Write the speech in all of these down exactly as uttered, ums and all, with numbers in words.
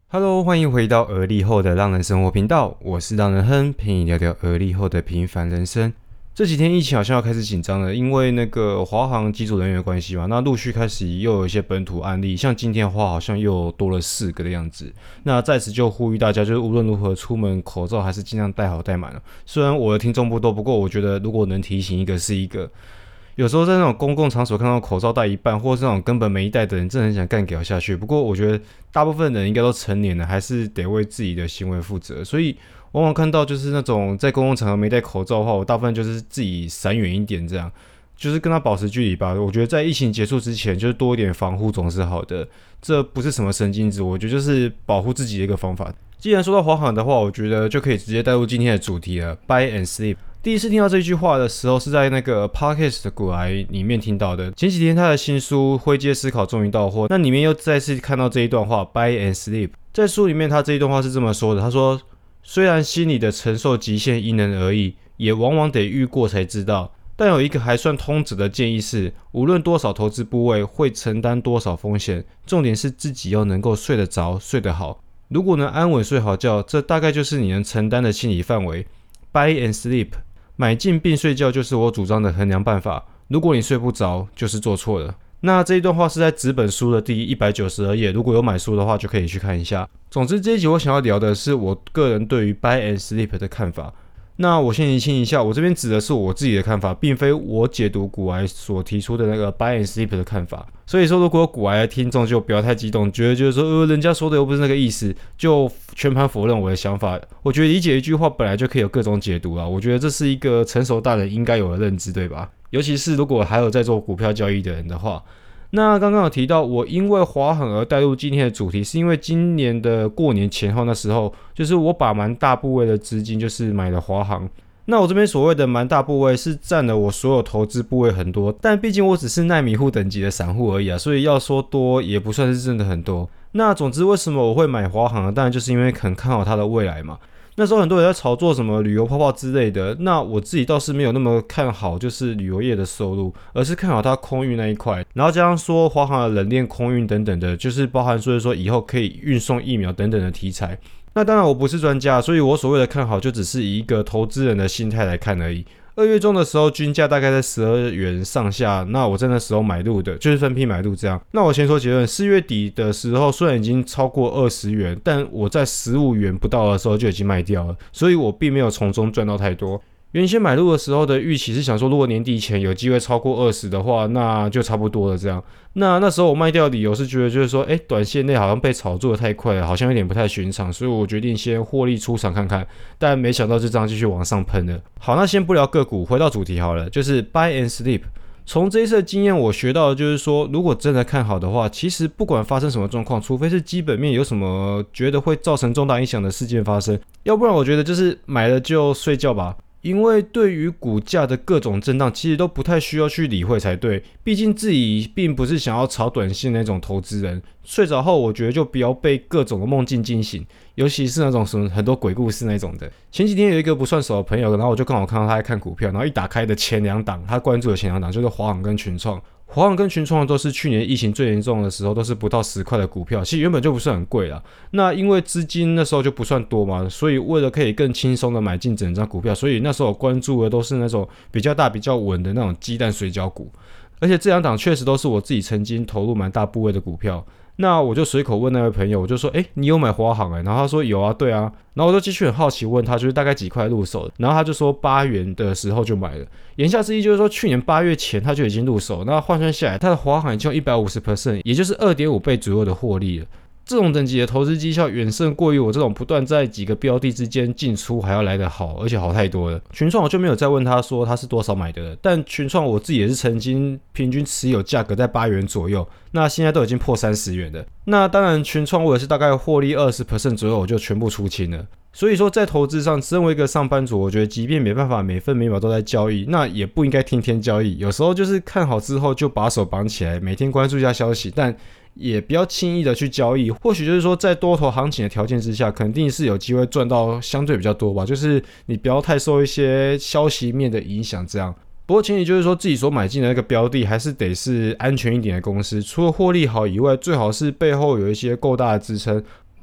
Hello， 欢迎回到而立后的浪人生活频道，我是浪人亨，陪你聊聊而立后的平凡人生。这几天疫情好像要开始紧张了，因为那个华航机组人员的关系嘛，那陆续开始又有一些本土案例，像今天的话好像又多了四个的样子。那在此就呼吁大家，就是无论如何出门口罩还是尽量戴好戴满了。虽然我的听众不多，不过我觉得如果能提醒一个是一个。有时候在那种公共场所看到口罩戴一半，或是那种根本没戴的人，真的很想干掉下去。不过我觉得大部分人应该都成年了，还是得为自己的行为负责。所以往往看到就是那种在公共场合没戴口罩的话，我大部分就是自己闪远一点，这样就是跟他保持距离吧。我觉得在疫情结束之前，就是多一点防护总是好的。这不是什么神经质，我觉得就是保护自己的一个方法。既然说到华航的话，我觉得就可以直接带入今天的主题了 ，Buy and Sleep。第一次听到这句话的时候，是在那个 Podcast 的股癌里面听到的。前几天他的新书《灰阶思考》终于到货，那里面又再次看到这一段话 ：Buy and Sleep。在书里面，他这一段话是这么说的：他说，虽然心理的承受极限因人而异，也往往得遇过才知道，但有一个还算通则的建议是，无论多少投资部位，会承担多少风险，重点是自己要能够睡得着、睡得好。如果能安稳睡好觉，这大概就是你能承担的心理范围。Buy and Sleep。买进并睡觉就是我主张的衡量办法。如果你睡不着，就是做错了。那这一段话是在纸本书的第一百九十二页，如果有买书的话，就可以去看一下。总之，这一集我想要聊的是我个人对于 Buy and Sleep 的看法。那我先厘清一下，我这边指的是我自己的看法，并非我解读股癌所提出的那个 Buy and Sleep 的看法。所以说，如果有股癌的听众就不要太激动，觉得就是说，呃，人家说的又不是那个意思，就全盘否认我的想法。我觉得理解一句话本来就可以有各种解读啦，我觉得这是一个成熟大人应该有的认知，对吧？尤其是如果还有在做股票交易的人的话。那刚刚有提到，我因为华航而带入今天的主题，是因为今年的过年前后那时候，就是我把蛮大部位的资金就是买了华航。那我这边所谓的蛮大部位是占了我所有投资部位很多，但毕竟我只是奈米户等级的散户而已啊，所以要说多也不算是真的很多。那总之为什么我会买华航呢？当然就是因为很看好它的未来嘛。那时候很多人在炒作什么旅游泡泡之类的，那我自己倒是没有那么看好就是旅游业的收入，而是看好它空运那一块，然后加上说华航的冷链空运等等的，就是包含说说以后可以运送疫苗等等的题材。那当然我不是专家，所以我所谓的看好就只是以一个投资人的心态来看而已。二月中的时候，均价大概在十二元上下，那我在那时候买入的，就是分批买入这样。那我先说结论，四月底的时候虽然已经超过二十元，但我在十五元不到的时候就已经卖掉了，所以我并没有从中赚到太多。原先买入的时候的预期是想说，如果年底前有机会超过二十的话，那就差不多了这样。那那时候我卖掉的理由是觉得就是说，哎，短线内好像被炒作的太快了，好像有点不太寻常，所以我决定先获利出场看看。但没想到就这样继续往上喷了。好，那先不聊个股，回到主题好了，就是 Buy and Sleep。从这一次的经验，我学到的就是说，如果真的看好的话，其实不管发生什么状况，除非是基本面有什么觉得会造成重大影响的事件发生，要不然我觉得就是买了就睡觉吧。因为对于股价的各种震荡，其实都不太需要去理会才对。毕竟自己并不是想要炒短线那种投资人。睡着后，我觉得就不要被各种的梦境惊醒，尤其是那种什么很多鬼故事那种的。前几天有一个不算熟的朋友，然后我就刚好看到他在看股票，然后一打开的前两档，他关注的前两档就是华航跟群创。华航跟群创都是去年疫情最严重的时候，都是不到十块的股票，其实原本就不是很贵啦。那因为资金那时候就不算多嘛，所以为了可以更轻松的买进整张股票，所以那时候我关注的都是那种比较大、比较稳的那种鸡蛋水饺股。而且这两档确实都是我自己曾经投入蛮大部位的股票。那我就随口问那位朋友，我就说，哎，你有买华航欸？然后他说有啊，对啊。然后我就继续很好奇问他，就是大概几块入手的？然后他就说八元的时候就买了。言下之意就是说，去年八月前他就已经入手，那换算下来，他的华航已经有 百分之一百五十，也就是 二点五 倍左右的获利了。这种等级的投资绩效远胜过于我这种不断在几个标的之间进出还要来得好，而且好太多了。群创我就没有再问他说他是多少买的了，但群创我自己也是曾经平均持有价格在八元左右，那现在都已经破三十元了。那当然群创我也是大概获利 百分之二十 左右我就全部出清了。所以说在投资上，身为一个上班族，我觉得即便没办法每分每秒都在交易，那也不应该天天交易。有时候就是看好之后就把手绑起来，每天关注一下消息，但也不要轻易的去交易。或许就是说在多头行情的条件之下，肯定是有机会赚到相对比较多吧，就是你不要太受一些消息面的影响这样。不过前提就是说自己所买进的那个标的还是得是安全一点的公司，除了获利好以外，最好是背后有一些够大的支撑，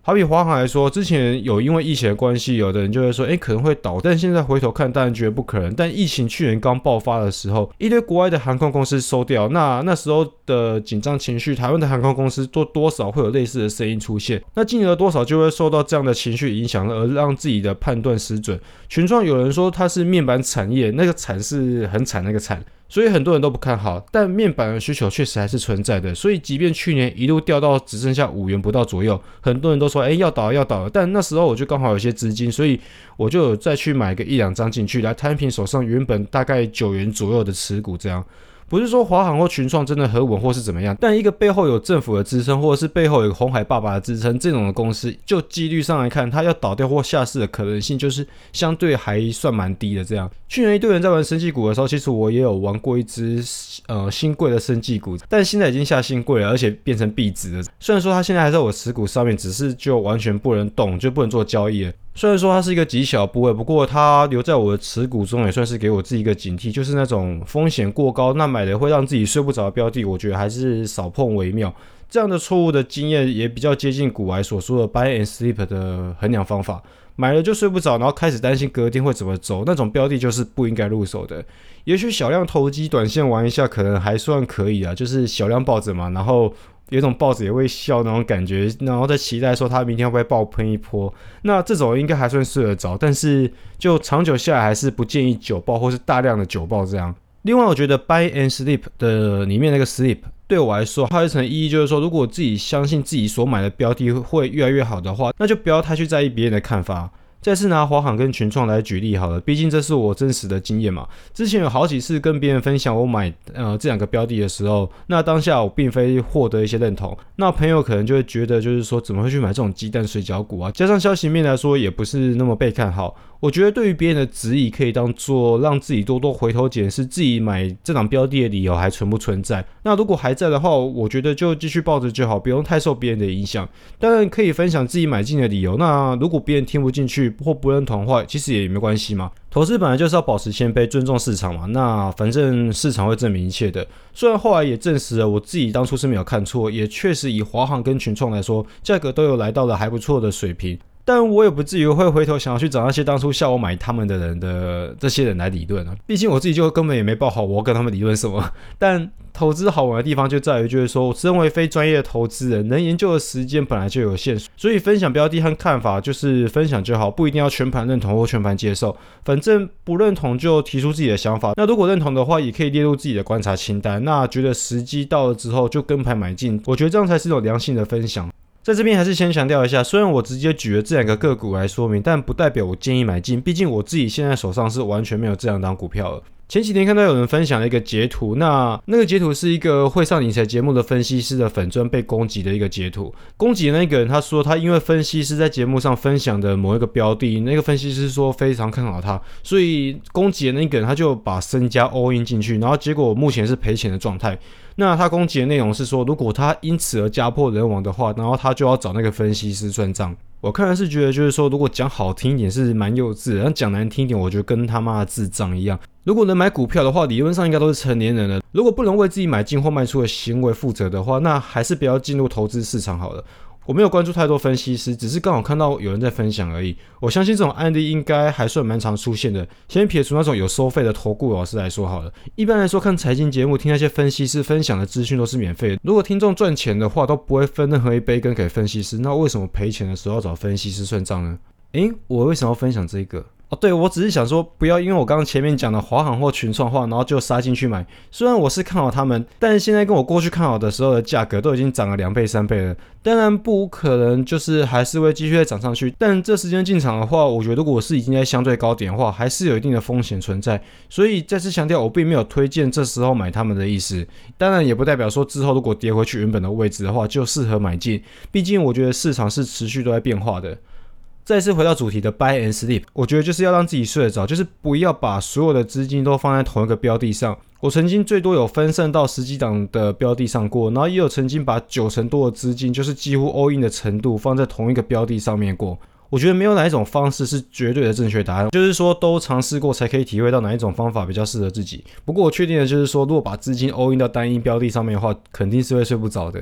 好比华航来说，之前有因为疫情的关系，有的人就会说，哎，可能会倒，但现在回头看，当然觉得不可能。但疫情去年刚爆发的时候，一堆国外的航空公司收掉，那那时候的紧张情绪，台湾的航空公司多多少会有类似的声音出现，那进而多少就会受到这样的情绪影响，而让自己的判断失准。群创有人说它是面板产业，那个惨是很惨那个惨。所以很多人都不看好，但面板的需求确实还是存在的。所以即便去年一路掉到只剩下五元不到左右，很多人都说，哎，要倒了要倒了。但那时候我就刚好有些资金，所以我就有再去买个一两张进去，来摊平手上原本大概九元左右的持股，这样。不是说华航或群创真的很稳或是怎么样，但一个背后有政府的支撑，或者是背后有鸿海爸爸的支撑，这种的公司，就几率上来看，它要倒掉或下市的可能性，就是相对还算蛮低的。这样，去年一堆人在玩生技股的时候，其实我也有玩过一只呃新贵的生技股，但现在已经下新贵了，而且变成币值了。虽然说它现在还在我持股上面，只是就完全不能动，就不能做交易了。虽然说它是一个极小部位，不过它留在我的持股中也算是给我自己一个警惕，就是那种风险过高，那买了会让自己睡不着的标的，我觉得还是少碰为妙。这样的错误的经验也比较接近股癌所说的 buy and sleep 的衡量方法，买了就睡不着，然后开始担心隔天会怎么走，那种标的就是不应该入手的。也许小量投机短线玩一下可能还算可以啊，就是小量抱着嘛，然后有一种抱着也会笑那种感觉，然后再期待说他明天会不会爆喷一波，那这种应该还算睡得着，但是就长久下来还是不建议久抱或是大量的久抱这样。另外我觉得 buy and sleep 的里面那个 sleep 对我来说还有一层意义，就是说如果自己相信自己所买的标的会越来越好的话，那就不要太去在意别人的看法。再次拿华航跟群创来举例好了，毕竟这是我真实的经验嘛。之前有好几次跟别人分享我买呃这两个标的的时候，那当下我并非获得一些认同，那朋友可能就会觉得就是说怎么会去买这种鸡蛋水饺股啊？加上消息面来说也不是那么被看好。我觉得对于别人的质疑可以当做让自己多多回头检视自己买这档标的的理由还存不存在。那如果还在的话，我觉得就继续抱着就好，不用太受别人的影响。当然可以分享自己买进的理由，那如果别人听不进去或不认同的话，其实也没关系嘛。投资本来就是要保持谦卑，尊重市场嘛。那反正市场会证明一切的。虽然后来也证实了我自己当初是没有看错，也确实以华航跟群创来说，价格都有来到了还不错的水平。但我也不至于会回头想要去找那些当初笑我买他们的人的这些人来理论啊，毕竟我自己就根本也没报好，我要跟他们理论什么。但投资好玩的地方就在于，就是说，身为非专业的投资人，能研究的时间本来就有限，所以分享标的和看法就是分享就好，不一定要全盘认同或全盘接受。反正不认同就提出自己的想法，那如果认同的话，也可以列入自己的观察清单。那觉得时机到了之后就跟盘买进，我觉得这样才是一种良性的分享。在这边还是先强调一下，虽然我直接举了这两个个股来说明，但不代表我建议买进，毕竟我自己现在手上是完全没有这两档股票了。前几天看到有人分享了一个截图，那那个截图是一个会上理财节目的分析师的粉专被攻击的一个截图。攻击的那个人他说，他因为分析师在节目上分享的某一个标的，那个分析师说非常看好他，所以攻击的那个人他就把身家 all in 进去，然后结果目前是赔钱的状态。那他攻击的内容是说，如果他因此而家破人亡的话，然后他就要找那个分析师算账。我看来是觉得就是说，如果讲好听一点是蛮幼稚的，但讲难听一点，我觉得跟他妈的智障一样。如果能买股票的话，理论上应该都是成年人了。如果不能为自己买进或卖出的行为负责的话，那还是不要进入投资市场好了。我没有关注太多分析师，只是刚好看到有人在分享而已。我相信这种案例应该还算蛮常出现的。先撇除那种有收费的投顾老师来说好了，一般来说看财经节目，听那些分析师分享的资讯都是免费的。如果听众赚钱的话，都不会分任何一杯羹给分析师，那为什么赔钱的时候要找分析师算账呢？诶，我为什么要分享这个？哦，对，我只是想说，不要因为我刚刚前面讲的华航或群创话，然后就杀进去买。虽然我是看好他们，但是现在跟我过去看好的时候的价格都已经涨了两倍、三倍了。当然不可能，就是还是会继续再涨上去。但这时间进场的话，我觉得如果是已经在相对高点的话，还是有一定的风险存在。所以再次强调，我并没有推荐这时候买他们的意思。当然也不代表说之后如果跌回去原本的位置的话，就适合买进。毕竟我觉得市场是持续都在变化的。再次回到主题的 buy and sleep， 我觉得就是要让自己睡得着，就是不要把所有的资金都放在同一个标的上。我曾经最多有分散到十几档的标的上过，然后也有曾经把九成多的资金，就是几乎 all in 的程度放在同一个标的上面过。我觉得没有哪一种方式是绝对的正确答案，就是说都尝试过才可以体会到哪一种方法比较适合自己。不过我确定的就是说，如果把资金 all in 到单一标的上面的话，肯定是会睡不着的。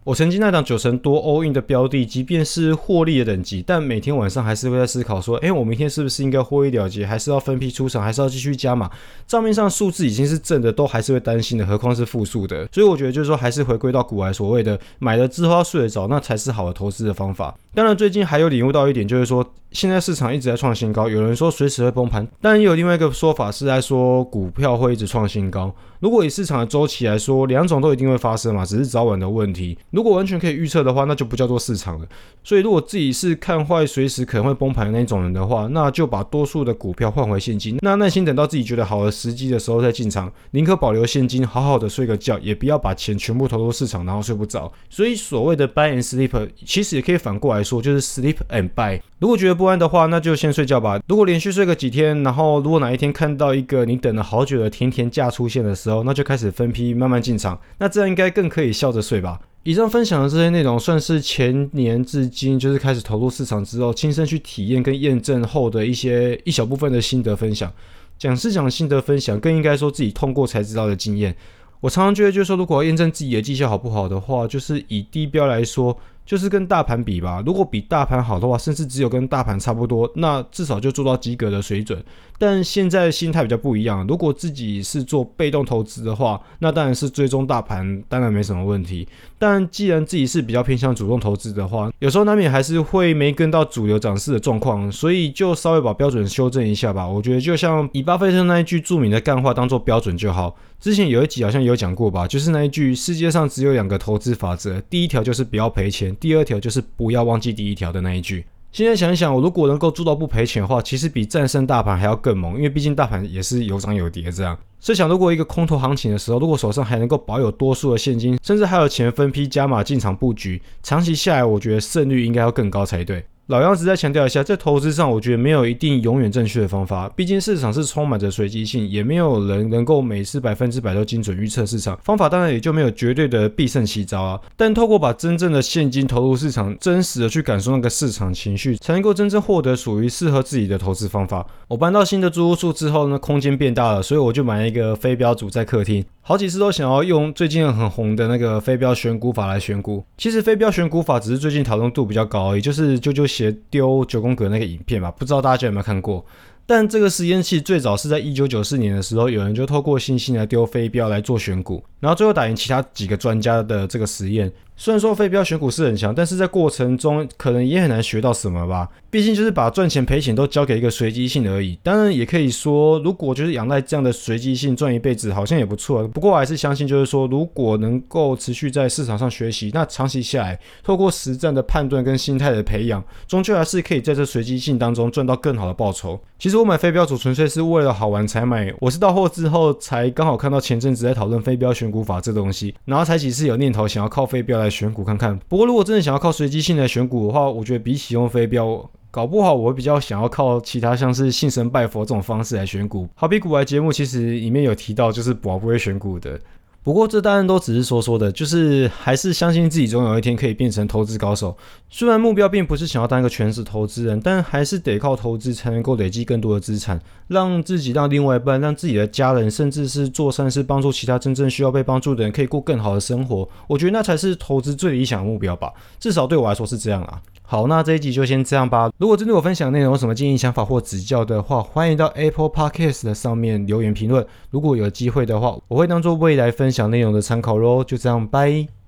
我曾经那档九成多 all in 的标的，即便是获利的等级，但每天晚上还是会在思考说，哎，我明天是不是应该获利了结，还是要分批出场，还是要继续加码？账面上数字已经是正的，都还是会担心的，何况是负数的。所以我觉得就是说，还是回归到股癌所谓的买了之后要睡得着，那才是好的投资的方法。当然，最近还有领悟到一点，就是说现在市场一直在创新高，有人说随时会崩盘，但也有另外一个说法是在说股票会一直创新高。如果以市场的周期来说，两种都一定会发生嘛，只是早晚的问题。如果完全可以预测的话，那就不叫做市场了。所以如果自己是看坏随时可能会崩盘的那种人的话，那就把多数的股票换回现金，那耐心等到自己觉得好的时机的时候再进场，宁可保留现金好好的睡个觉，也不要把钱全部投入市场然后睡不着。所以所谓的 buy and sleep 其实也可以反过来说，就是 sleep and buy。如果觉得不安的话，那就先睡觉吧。如果连续睡个几天，然后如果哪一天看到一个你等了好久的甜甜价出现的时候，那就开始分批慢慢进场，那这样应该更可以笑着睡吧。以上分享的这些内容算是前年至今就是开始投入市场之后亲身去体验跟验证后的一些一小部分的心得分享。讲是讲心得分享，更应该说自己痛过才知道的经验。我常常觉得就是说，如果要验证自己的绩效好不好的话，就是以低标来说，就是跟大盘比吧。如果比大盘好的话，甚至只有跟大盘差不多，那至少就做到及格的水准。但现在心态比较不一样，如果自己是做被动投资的话，那当然是追踪大盘，当然没什么问题。但既然自己是比较偏向主动投资的话，有时候难免还是会没跟到主流涨势的状况，所以就稍微把标准修正一下吧。我觉得就像以巴菲特那一句著名的干话当做标准就好。之前有一集好像有讲过吧，就是那一句世界上只有两个投资法则，第一条就是不要赔钱，第二条就是不要忘记第一条的那一句。现在想一想，我如果能够做到不赔钱的话，其实比战胜大盘还要更猛，因为毕竟大盘也是有涨有跌这样。设想如果一个空头行情的时候，如果手上还能够保有多数的现金，甚至还有钱分批加码进场布局，长期下来我觉得胜率应该要更高才对。老样子再强调一下，在投资上我觉得没有一定永远正确的方法，毕竟市场是充满着随机性，也没有人能够每次百分之百都精准预测市场，方法当然也就没有绝对的必胜奇招啊。但透过把真正的现金投入市场，真实的去感受那个市场情绪，才能够真正获得属于适合自己的投资方法。我搬到新的租屋处之后呢，空间变大了，所以我就买了一个飞镖组在客厅。好几次都想要用最近很红的那个飞镖选股法来选股，其实飞镖选股法只是最近讨论度比较高而已，就是啾啾鞋丢九宫格那个影片吧，不知道大家有没有看过。但这个实验器最早是在一九九四年的时候，有人就透过星星来丢飞镖来做选股，然后最后打赢其他几个专家的这个实验。虽然说飞镖选股是很强，但是在过程中可能也很难学到什么吧，毕竟就是把赚钱赔钱都交给一个随机性而已。当然也可以说，如果就是仰赖这样的随机性赚一辈子好像也不错，不过我还是相信就是说，如果能够持续在市场上学习，那长期下来透过实战的判断跟心态的培养，终究还是可以在这随机性当中赚到更好的报酬。其实我买飞镖组纯粹是为了好玩才买，我是到货之后才刚好看到前阵子在讨论飞镖选股法这东西，然后才几次有念头想要靠飞镖来选股看看。不过如果真的想要靠随机性来选股的话，我觉得比起用飞镖，搞不好我会比较想要靠其他像是信神拜佛这种方式来选股。好比股癌节目其实里面有提到就是我不会选股的。不过这当然都只是说说的，就是还是相信自己总有一天可以变成投资高手。虽然目标并不是想要当一个全职投资人，但还是得靠投资才能够累积更多的资产，让自己、让另外一半、让自己的家人，甚至是做善事帮助其他真正需要被帮助的人可以过更好的生活。我觉得那才是投资最理想的目标吧，至少对我来说是这样啦。好，那这一集就先这样吧。如果针对我分享的内容有什么建议、想法或指教的话，欢迎到 Apple Podcast 的上面留言评论。如果有机会的话，我会当做未来分享内容的参考咯。就这样，拜。